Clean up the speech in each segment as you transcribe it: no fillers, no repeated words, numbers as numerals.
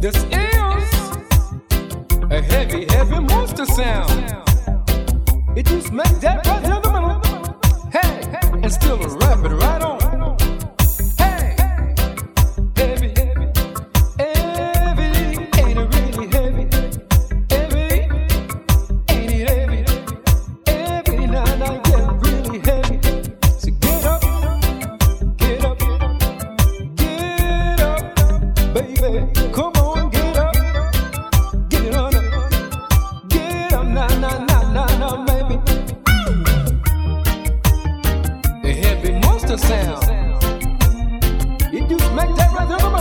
This is a heavy, heavy monster sound. It just make that right down the middle. Hey, and still rap it right on. Hey, heavy, heavy, ain't it really heavy? Heavy, ain't it heavy? Heavy, now get really heavy. So get up, baby, come on. Sound. It just make that rhythm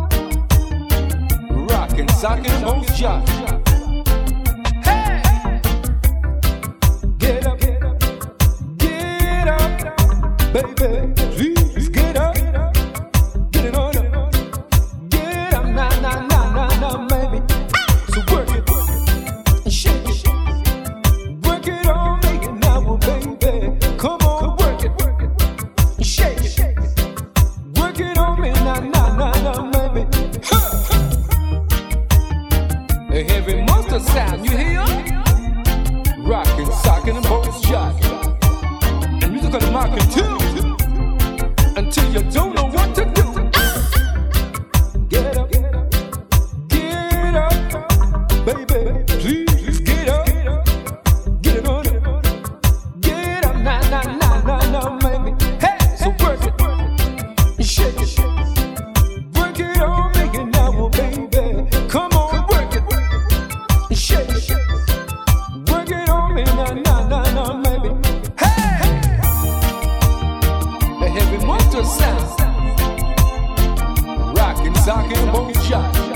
rockin', sockin', most jocks. Hey, get up, baby, please get up, get it on up, get up, nah, baby. So work it, shake it, work it on, make it now, baby. Come on. A heavy monster sound, you hear? Rockin', sockin', and both shots. And music on the market too. Until you don't know what to do. Get up, baby, please get up, get it on it. Get up, nah, baby. Hey, so work it, shake it, work it on, make it now, baby. Come on. Sound, rockin', sockin', both shots.